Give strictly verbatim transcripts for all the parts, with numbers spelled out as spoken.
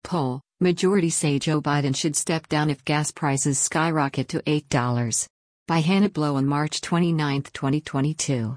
poll, majority say Joe Biden should step down if gas prices skyrocket to eight dollars. By Hannah Blow on March twenty-ninth, twenty twenty-two.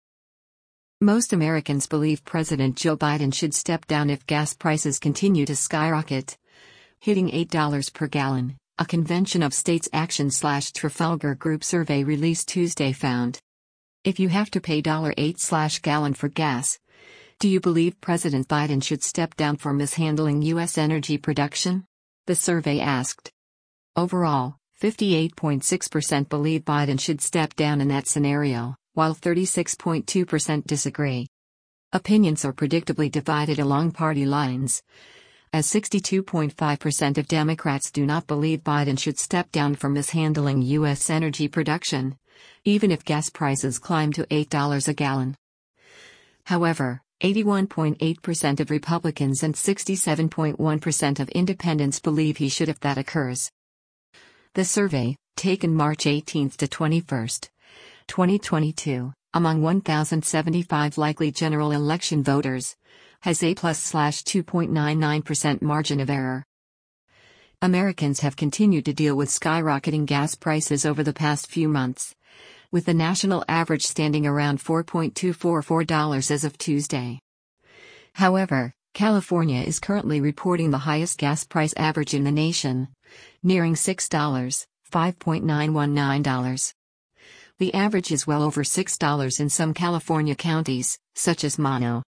Most Americans believe President Joe Biden should step down if gas prices continue to skyrocket, hitting eight dollars per gallon, a Convention of States Action slash Trafalgar Group survey released Tuesday found. If you have to pay eight dollars slash gallon for gas, do you believe President Biden should step down for mishandling U S energy production? The survey asked. Overall, fifty-eight point six percent believe Biden should step down in that scenario, while thirty-six point two percent disagree. Opinions are predictably divided along party lines, as sixty-two point five percent of Democrats do not believe Biden should step down for mishandling U S energy production, even if gas prices climb to eight dollars a gallon. However, eighty-one point eight percent of Republicans and sixty-seven point one percent of independents believe he should if that occurs. The survey, taken March eighteenth to twenty-first, twenty twenty-two, among one thousand seventy-five likely general election voters, has a plus slash two point nine nine percent margin of error. Americans have continued to deal with skyrocketing gas prices over the past few months, with the national average standing around four point two four four dollars as of Tuesday. However, California is currently reporting the highest gas price average in the nation, nearing six dollars, five point nine one nine dollars. The average is well over six dollars in some California counties, such as Mono.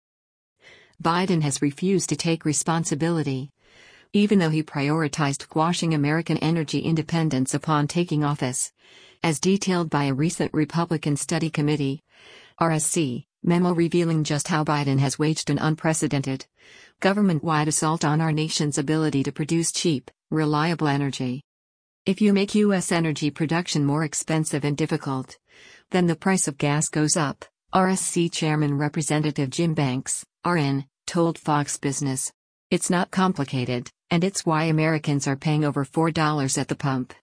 Biden has refused to take responsibility, even though he prioritized quashing American energy independence upon taking office, as detailed by a recent Republican Study Committee (R S C) memo revealing just how Biden has waged an unprecedented, government-wide assault on our nation's ability to produce cheap, reliable energy. If you make U S energy production more expensive and difficult, then the price of gas goes up, R S C Chairman Representative Jim Banks, R N, told Fox Business. It's not complicated, and it's why Americans are paying over four dollars at the pump.